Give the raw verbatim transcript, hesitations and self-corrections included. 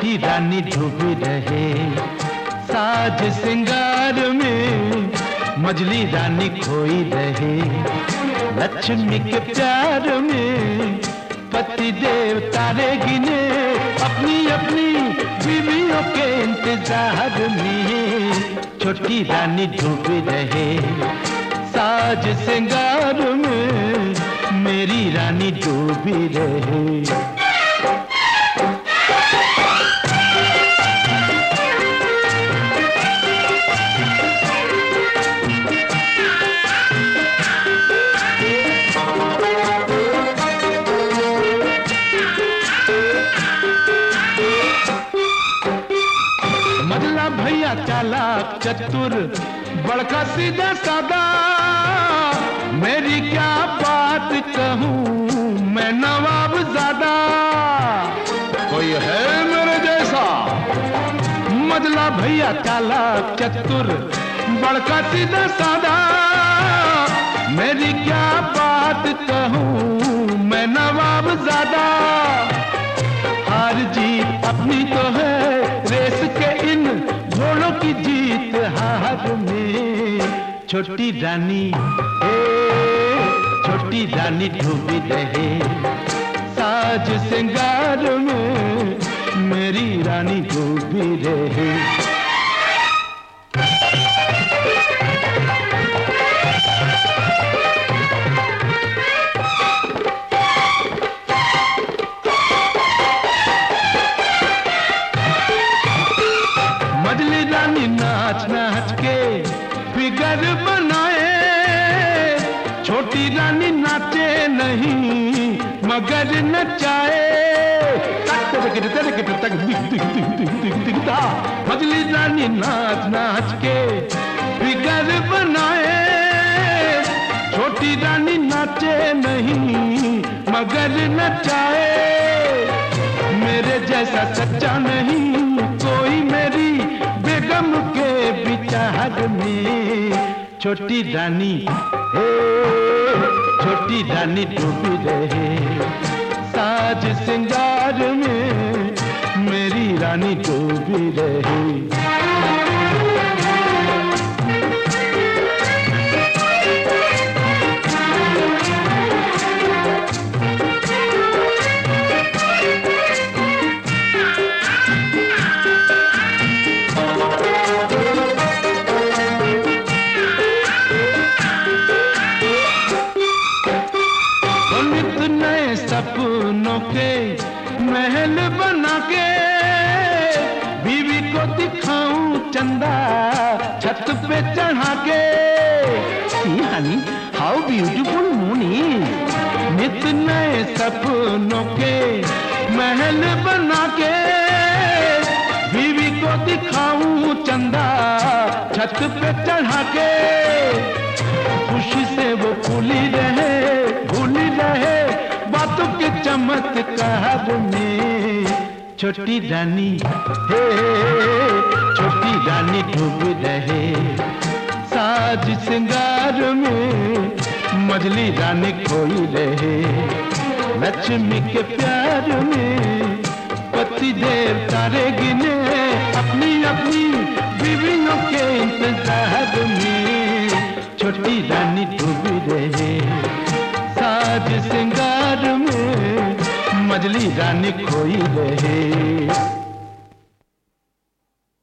छोटी रानी डूबी रहे साज सिंगार में, मजली रानी खोई रहे लक्ष्मी के प्यार में। पति देव तारे गिने अपनी अपनी बीवियों के इंतजार में, छोटी रानी डूबी रहे साज सिंगार में, मेरी रानी डूबी रहे। मजला भैया चालाक चतुर बड़का सीधा सादा, मेरी क्या बात कहूँ मैं नवाब ज़्यादा। कोई है मेरे जैसा? मजला भैया चालाक चतुर बड़का सीधा सादा, मेरी क्या बात कहूँ मैं नवाब ज़्यादा। हार जीत अपनी तो है, रेस के इन घोड़ों की जीत हार में, छोटी रानी ए छोटी रानी डूबी रहे साज सिंगार में, मेरी रानी डूबी रहे। मजली रानी नाच नाच के फिगर बनाए, छोटी रानी नाचे नहीं मगर नचाए। मजली रानी नाच नाच के फिगर बनाए, छोटी रानी नाचे नहीं मगर नचाए। मेरे जैसा सच्चा नहीं कोई मेरी बेगम के विचार में, छोटी रानी हे छोटी रानी डूबी रहे साज सिंगार में, मेरी रानी डूबी रहे। सपनों के महल बना के बीवी को दिखाऊं चंदा छत पे चढ़ा के। See honey, how beautiful moon is। नित नए सपनों के महल बना के बीवी को दिखाऊं चंदा छत पे चढ़ा के। खुशी से वो फूली रहे भूली रहे बातों के चमत्कार में, छोटी रानी हे छोटी रानी डूब रहे साज सिंगार में, मजली रानी खोई रहे लक्ष्मी के प्यार में। पति देव तारे गिने अपनी अपनी बीवियों के इंतजार में, छोटी रानी डूब रहे साज सिंगार में, मजली रानी खोई रहे।